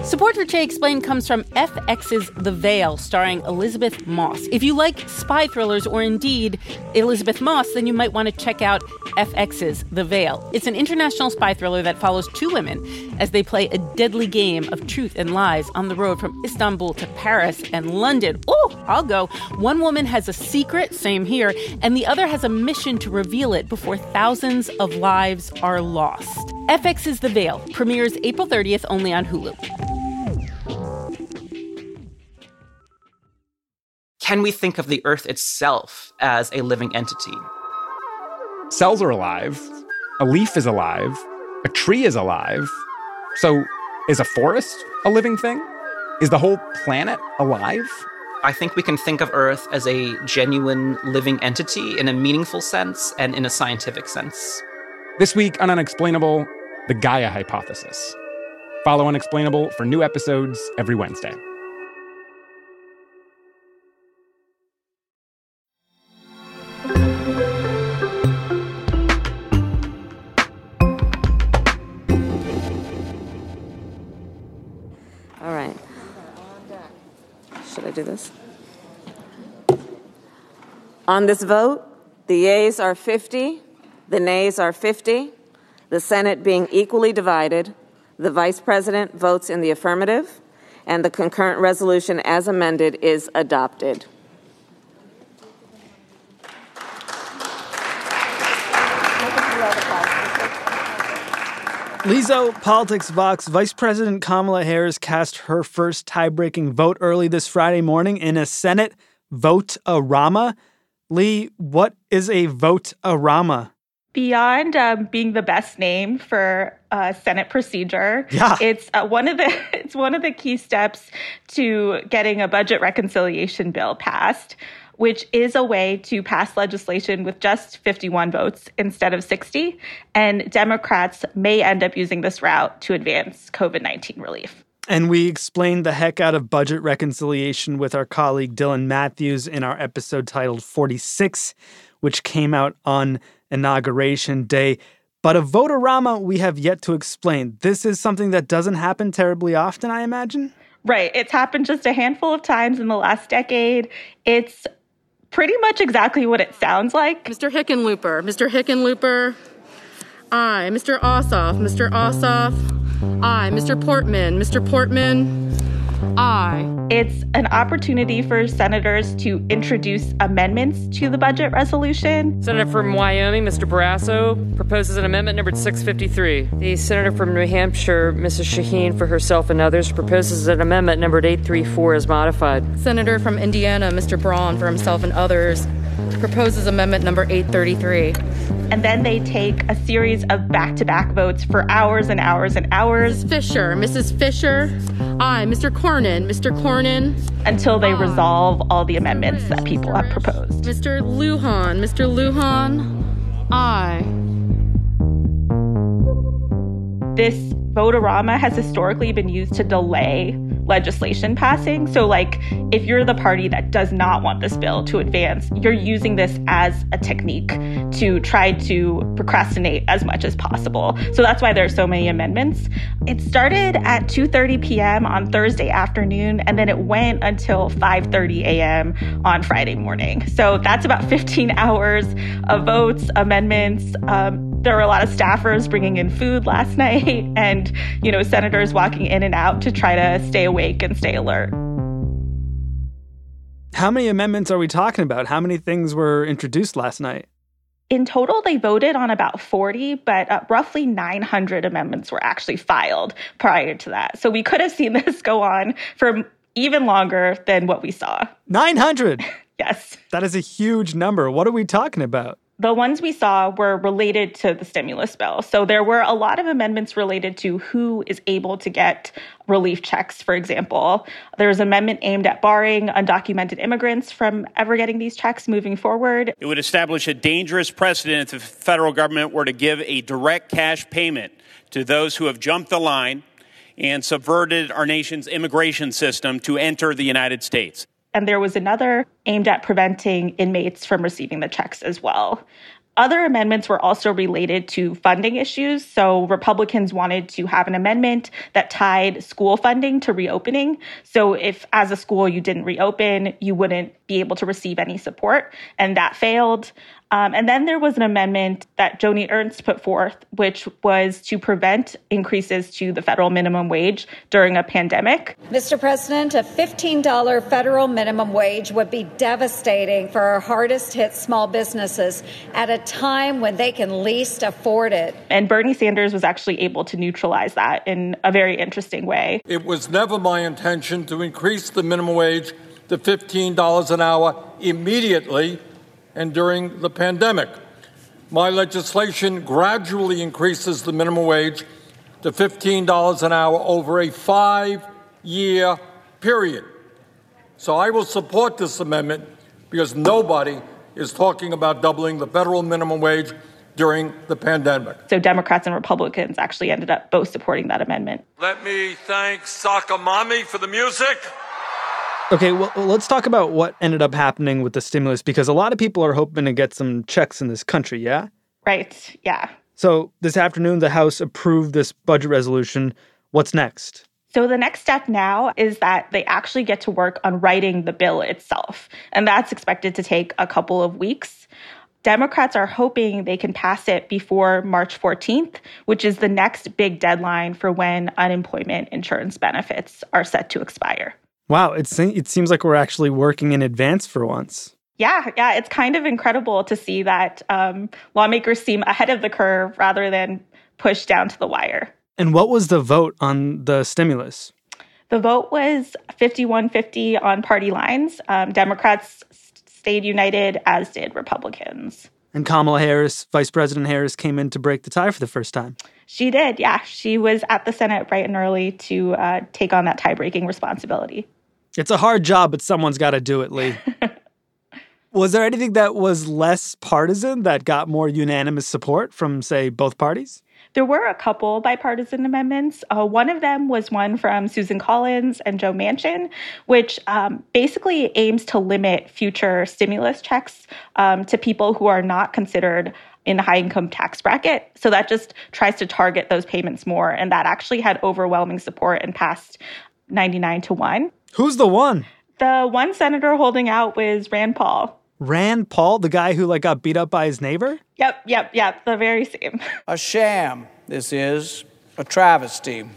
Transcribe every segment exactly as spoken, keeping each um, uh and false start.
Support for Che Explained comes from F X's The Veil, starring Elizabeth Moss. If you like spy thrillers or indeed Elizabeth Moss, then you might want to check out F X's The Veil. It's an international spy thriller that follows two women as they play a deadly game of truth and lies on the road from Istanbul to Paris and London. Oh, I'll go. One woman has a secret, same here, and the other has a mission to reveal it before thousands of lives are lost. F X's The Veil premieres April thirtieth only on Hulu. Can we think of the Earth itself as a living entity? Cells are alive. A leaf is alive. A tree is alive. So is a forest a living thing? Is the whole planet alive? I think we can think of Earth as a genuine living entity in a meaningful sense and in a scientific sense. This week on Unexplainable, the Gaia hypothesis. Follow Unexplainable for new episodes every Wednesday. All right. Should I do this? On this vote, the yeas are fifty, the nays are fifty, the Senate being equally divided, the Vice President votes in the affirmative, and the concurrent resolution as amended is adopted. Lizzo, Politics Vox, Vice President Kamala Harris cast her first tie-breaking vote early this Friday morning in a Senate vote-a-rama. Lee, what is a vote-a-rama? Beyond um, being the best name for uh, Senate procedure, yeah. it's uh, one of the it's one of the key steps to getting a budget reconciliation bill passed, which is a way to pass legislation with just fifty-one votes instead of sixty. And Democrats may end up using this route to advance COVID nineteen relief. And we explained the heck out of budget reconciliation with our colleague Dylan Matthews in our episode titled forty-six, which came out on Inauguration Day. But a vote-a-rama we have yet to explain. This is something that doesn't happen terribly often, I imagine? Right. It's happened just a handful of times in the last decade. It's pretty much exactly what it sounds like. Mister Hickenlooper, Mister Hickenlooper, aye. Mister Ossoff, Mister Ossoff, aye. Mister Portman, Mister Portman, aye. It's an opportunity for senators to introduce amendments to the budget resolution. Senator from Wyoming, Mister Barrasso, proposes an amendment numbered six fifty-three. The senator from New Hampshire, Missus Shaheen, for herself and others, proposes an amendment numbered eight thirty-four as modified. Senator from Indiana, Mister Braun, for himself and others, proposes amendment number eight thirty-three. And then they take a series of back-to-back votes for hours and hours and hours. Missus Fisher, Missus Fisher, aye. Mister Cornyn, Mister Cornyn, until they resolve all the amendments that people have proposed. Mister Lujan, Mister Lujan, aye. This vote-a-rama has historically been used to delay legislation passing. So, like, if you're the party that does not want this bill to advance, you're using this as a technique to try to procrastinate as much as possible. So that's why there's so many amendments. It started at two thirty p.m. on Thursday afternoon, and then it went until five thirty a.m. on Friday morning. So that's about fifteen hours of votes, amendments. Um, there were a lot of staffers bringing in food last night and, you know, senators walking in and out to try to stay awake and stay alert. How many amendments are we talking about? How many things were introduced last night? In total, they voted on about forty, but uh, roughly nine hundred amendments were actually filed prior to that. So we could have seen this go on for even longer than what we saw. nine hundred? Yes. That is a huge number. What are we talking about? The ones we saw were related to the stimulus bill. So there were a lot of amendments related to who is able to get relief checks, for example. There's an amendment aimed at barring undocumented immigrants from ever getting these checks moving forward. It would establish a dangerous precedent if the federal government were to give a direct cash payment to those who have jumped the line and subverted our nation's immigration system to enter the United States. And there was another aimed at preventing inmates from receiving the checks as well. Other amendments were also related to funding issues. So Republicans wanted to have an amendment that tied school funding to reopening. So if as a school you didn't reopen, you wouldn't be able to receive any support. And that failed. Um, and then there was an amendment that Joni Ernst put forth, which was to prevent increases to the federal minimum wage during a pandemic. Mister President, a fifteen dollars federal minimum wage would be devastating for our hardest hit small businesses at a time when they can least afford it. And Bernie Sanders was actually able to neutralize that in a very interesting way. It was never my intention to increase the minimum wage to fifteen dollars an hour immediately and during the pandemic. My legislation gradually increases the minimum wage to fifteen dollars an hour over a five-year period. So I will support this amendment because nobody is talking about doubling the federal minimum wage during the pandemic. So Democrats and Republicans actually ended up both supporting that amendment. Let me thank Sakamami for the music. Okay, well, let's talk about what ended up happening with the stimulus, because a lot of people are hoping to get some checks in this country, yeah? Right, yeah. So this afternoon, the House approved this budget resolution. What's next? So the next step now is that they actually get to work on writing the bill itself, and that's expected to take a couple of weeks. Democrats are hoping they can pass it before March fourteenth, which is the next big deadline for when unemployment insurance benefits are set to expire. Wow, it, se- it seems like we're actually working in advance for once. Yeah, yeah, it's kind of incredible to see that um, lawmakers seem ahead of the curve rather than pushed down to the wire. And what was the vote on the stimulus? The vote was fifty-one fifty on party lines. Um, Democrats stayed united, as did Republicans. And Kamala Harris, Vice President Harris, came in to break the tie for the first time. She did, yeah. She was at the Senate bright and early to uh, take on that tie-breaking responsibility. It's a hard job, but someone's got to do it, Lee. Was there anything that was less partisan that got more unanimous support from, say, both parties? There were a couple bipartisan amendments. Uh, one of them was one from Susan Collins and Joe Manchin, which um, basically aims to limit future stimulus checks um, to people who are not considered in the high-income tax bracket. So that just tries to target those payments more. And that actually had overwhelming support and passed ninety-nine to one. Who's the one? The one senator holding out was Rand Paul. Rand Paul, the guy who like got beat up by his neighbor? Yep, yep, yep, the very same. A sham, this is, a travesty,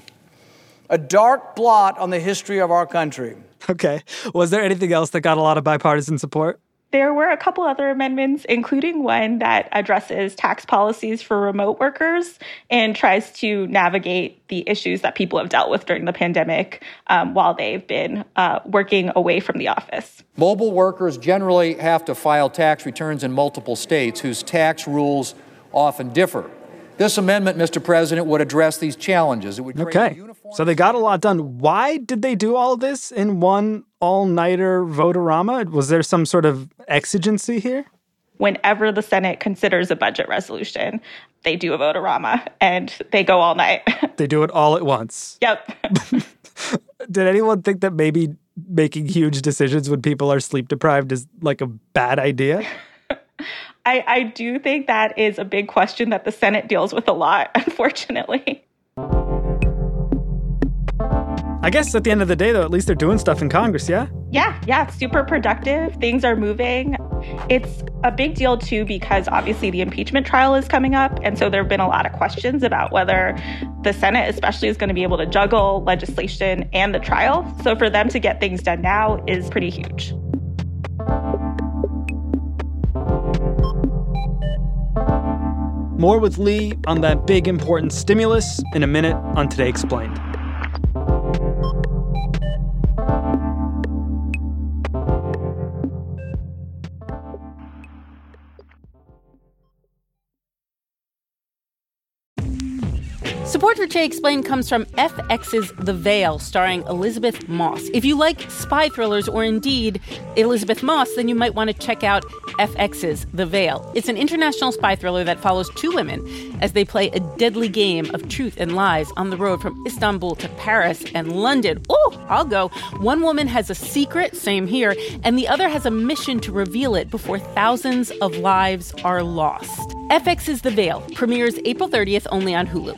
a dark blot on the history of our country. Okay. Was there anything else that got a lot of bipartisan support? There were a couple other amendments, including one that addresses tax policies for remote workers and tries to navigate the issues that people have dealt with during the pandemic um, while they've been uh, working away from the office. Mobile workers generally have to file tax returns in multiple states whose tax rules often differ. This amendment, Mister President, would address these challenges. It would create okay. a uniform... So they got a lot done. Why did they do all of this in one all-nighter vote-a-rama? Was there some sort of exigency here? Whenever the Senate considers a budget resolution, they do a vote-a-rama, and they go all night. They do it all at once. Yep. Did anyone think that maybe making huge decisions when people are sleep-deprived is like a bad idea? I, I do think that is a big question that the Senate deals with a lot, unfortunately. I guess at the end of the day, though, at least they're doing stuff in Congress, yeah? Yeah, yeah, super productive. Things are moving. It's a big deal, too, because obviously the impeachment trial is coming up. And so there have been a lot of questions about whether the Senate especially is going to be able to juggle legislation and the trial. So for them to get things done now is pretty huge. More with Lee on that big, important stimulus in a minute on Today Explained. Support Support for Jay Explained comes from F X's The Veil, starring Elizabeth Moss. If you like spy thrillers or indeed Elizabeth Moss, then you might want to check out F X's The Veil. It's an international spy thriller that follows two women as they play a deadly game of truth and lies on the road from Istanbul to Paris and London. Oh, I'll go. One woman has a secret, same here, and the other has a mission to reveal it before thousands of lives are lost. F X's The Veil premieres April thirtieth only on Hulu.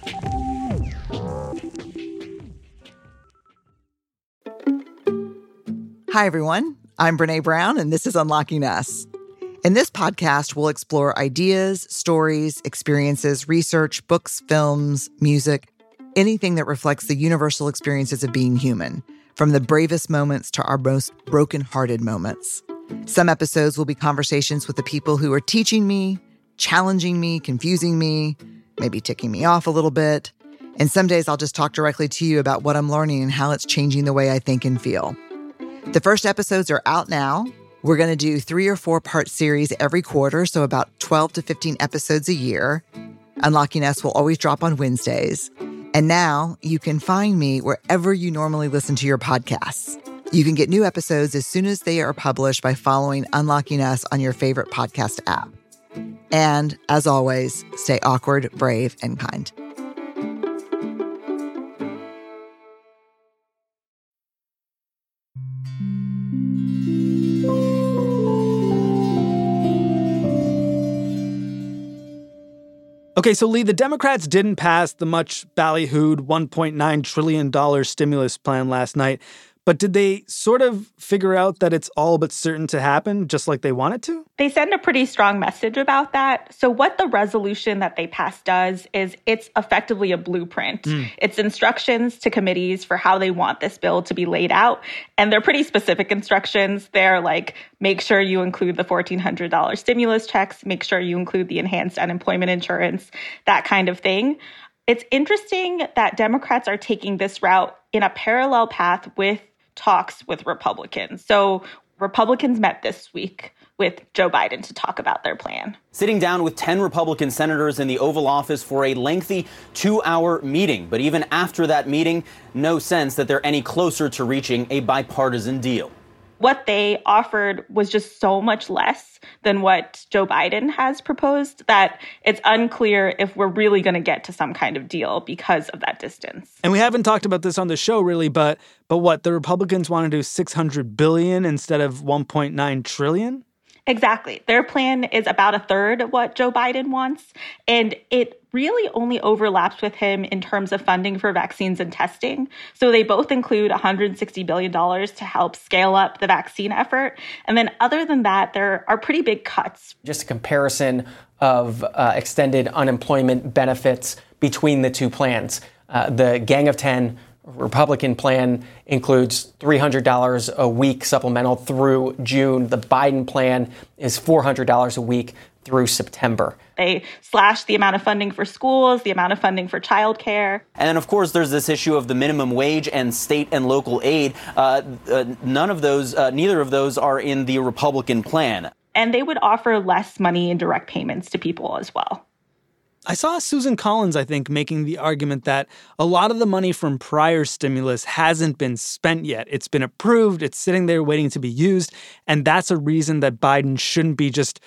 Hi, everyone. I'm Brene Brown, and this is Unlocking Us. In this podcast, we'll explore ideas, stories, experiences, research, books, films, music, anything that reflects the universal experiences of being human, from the bravest moments to our most broken-hearted moments. Some episodes will be conversations with the people who are teaching me, challenging me, confusing me, maybe ticking me off a little bit. And some days I'll just talk directly to you about what I'm learning and how it's changing the way I think and feel. The first episodes are out now. We're going to do three or four part series every quarter, so about twelve to fifteen episodes a year. Unlocking Us will always drop on Wednesdays. And now you can find me wherever you normally listen to your podcasts. You can get new episodes as soon as they are published by following Unlocking Us on your favorite podcast app. And as always, stay awkward, brave, and kind. Okay, so Lee, the Democrats didn't pass the much ballyhooed one point nine trillion dollars stimulus plan last night, but did they sort of figure out that it's all but certain to happen, just like they wanted to? They send a pretty strong message about that. So what the resolution that they passed does is it's effectively a blueprint. Mm. It's instructions to committees for how they want this bill to be laid out. And they're pretty specific instructions. They're like, make sure you include the fourteen hundred dollars stimulus checks, make sure you include the enhanced unemployment insurance, that kind of thing. It's interesting that Democrats are taking this route in a parallel path with talks with Republicans. So Republicans met this week with Joe Biden to talk about their plan. Sitting down with ten Republican senators in the Oval Office for a lengthy two-hour meeting. But even after that meeting, no sense that they're any closer to reaching a bipartisan deal. What they offered was just so much less than what Joe Biden has proposed that it's unclear if we're really going to get to some kind of deal because of that distance. And we haven't talked about this on the show really, but but what, the Republicans want to do six hundred billion dollars instead of one point nine trillion dollars? Exactly. Their plan is about a third of what Joe Biden wants, and it really only overlaps with him in terms of funding for vaccines and testing. So they both include one hundred sixty billion dollars to help scale up the vaccine effort. And then other than that, there are pretty big cuts. Just a comparison of uh, extended unemployment benefits between the two plans. Uh, the Gang of ten Republican plan includes three hundred dollars a week supplemental through June. The Biden plan is four hundred dollars a week through September. They slashed the amount of funding for schools, the amount of funding for childcare. And then, of course, there's this issue of the minimum wage and state and local aid. Uh, uh, none of those, uh, neither of those are in the Republican plan. And they would offer less money in direct payments to people as well. I saw Susan Collins, I think, making the argument that a lot of the money from prior stimulus hasn't been spent yet. It's been approved. It's sitting there waiting to be used. And that's a reason that Biden shouldn't be just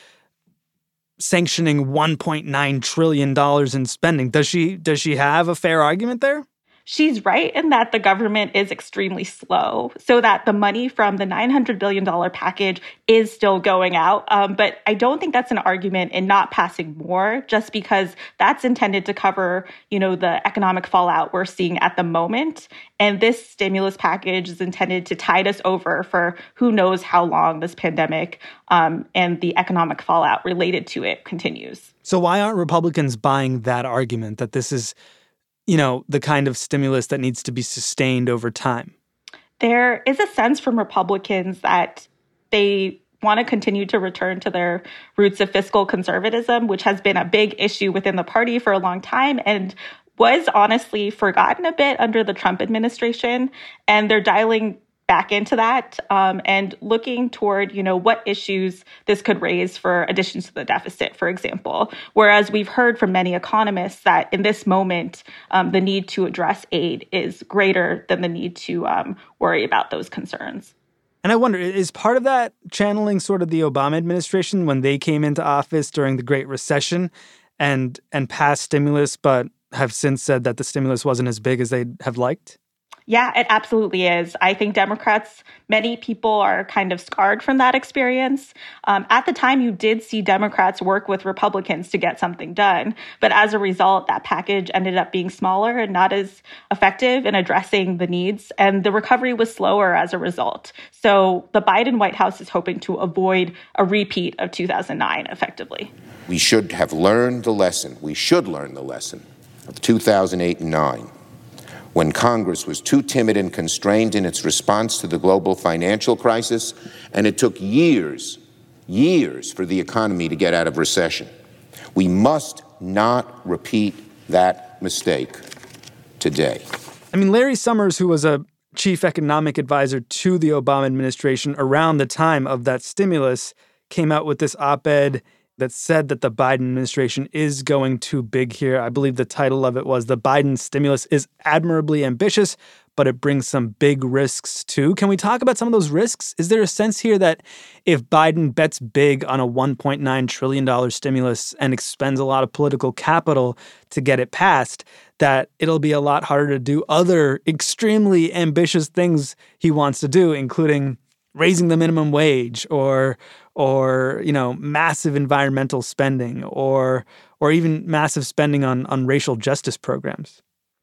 sanctioning one point nine trillion dollars in spending. Does she, does she have a fair argument there? She's right in that the government is extremely slow, so that the money from the nine hundred billion dollars package is still going out. Um, but I don't think that's an argument in not passing more, just because that's intended to cover, you know, the economic fallout we're seeing at the moment. And this stimulus package is intended to tide us over for who knows how long this pandemic um, and the economic fallout related to it continues. So why aren't Republicans buying that argument that this is, you know, the kind of stimulus that needs to be sustained over time? There is a sense from Republicans that they want to continue to return to their roots of fiscal conservatism, which has been a big issue within the party for a long time and was honestly forgotten a bit under the Trump administration. And they're dialing back into that um, and looking toward, you know, what issues this could raise for additions to the deficit, for example. Whereas we've heard from many economists that in this moment, um, the need to address aid is greater than the need to um, worry about those concerns. And I wonder, is part of that channeling sort of the Obama administration when they came into office during the Great Recession and and passed stimulus, but have since said that the stimulus wasn't as big as they'd have liked? Yeah, it absolutely is. I think Democrats, many people are kind of scarred from that experience. Um, at the time, you did see Democrats work with Republicans to get something done. But as a result, that package ended up being smaller and not as effective in addressing the needs. And the recovery was slower as a result. So the Biden White House is hoping to avoid a repeat of two thousand nine effectively. We should have learned the lesson. We should learn the lesson of two thousand eight and nine. When Congress was too timid and constrained in its response to the global financial crisis, and it took years, years for the economy to get out of recession. We must not repeat that mistake today. I mean, Larry Summers, who was a chief economic advisor to the Obama administration around the time of that stimulus, came out with this op-ed that said that the Biden administration is going too big here. I believe the title of it was "The Biden Stimulus is Admirably Ambitious, but it brings some big risks too." Can we talk about some of those risks? Is there a sense here that if Biden bets big on a one point nine trillion dollars stimulus and expends a lot of political capital to get it passed, that it'll be a lot harder to do other extremely ambitious things he wants to do, including raising the minimum wage or or, you know, massive environmental spending or or even massive spending on, on racial justice programs?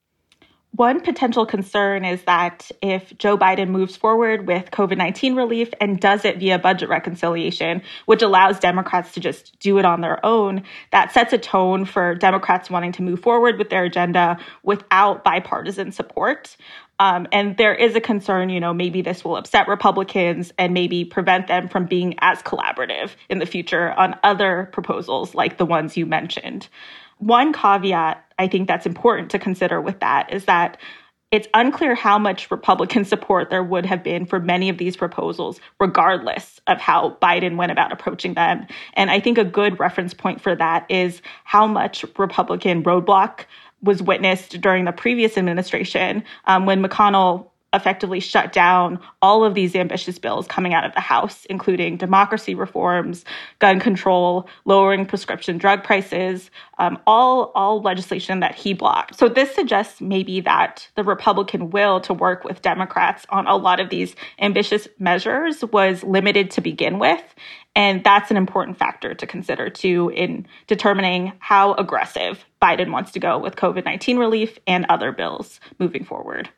One potential concern is that if Joe Biden moves forward with COVID nineteen relief and does it via budget reconciliation, which allows Democrats to just do it on their own, that sets a tone for Democrats wanting to move forward with their agenda without bipartisan support. Um, and there is a concern, you know, maybe this will upset Republicans and maybe prevent them from being as collaborative in the future on other proposals like the ones you mentioned. One caveat I think that's important to consider with that is that it's unclear how much Republican support there would have been for many of these proposals, regardless of how Biden went about approaching them. And I think a good reference point for that is how much Republican roadblock was witnessed during the previous administration um, when McConnell effectively shut down all of these ambitious bills coming out of the House, including democracy reforms, gun control, lowering prescription drug prices, um, all, all legislation that he blocked. So this suggests maybe that the Republican will to work with Democrats on a lot of these ambitious measures was limited to begin with. And that's an important factor to consider, too, in determining how aggressive Biden wants to go with COVID nineteen relief and other bills moving forward.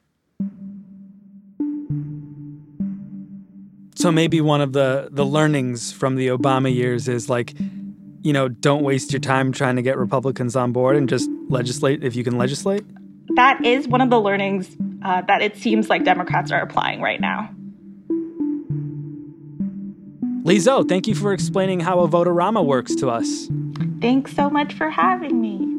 So maybe one of the, the learnings from the Obama years is like, you know, don't waste your time trying to get Republicans on board and just legislate if you can legislate? That is one of the learnings uh, that it seems like Democrats are applying right now. Lee Zhou, thank you for explaining how a Vote-A-Rama works to us. Thanks so much for having me.